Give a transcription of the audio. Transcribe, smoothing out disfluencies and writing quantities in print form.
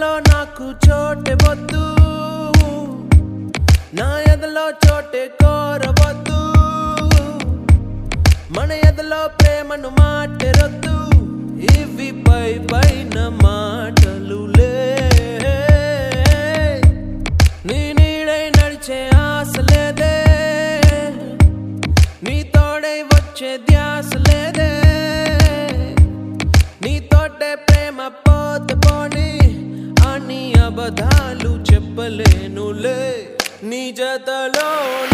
ఎదలో నాకు చోటే వద్దు, నా ఎదలో చోటే కోరవద్దు, మన ఎదలో ప్రేమను మాటెరొద్దు, ఇవి పై పైన మాటలులే. నీ నీడై నడిచే ఆశ లేదే, నీ తోడై వచ్చే ధ్యాస లేదే, నీ తోటే ప్రేమ పోతే పోని అని అబద్ధాలు చెప్పలేనులే. నీ జతలో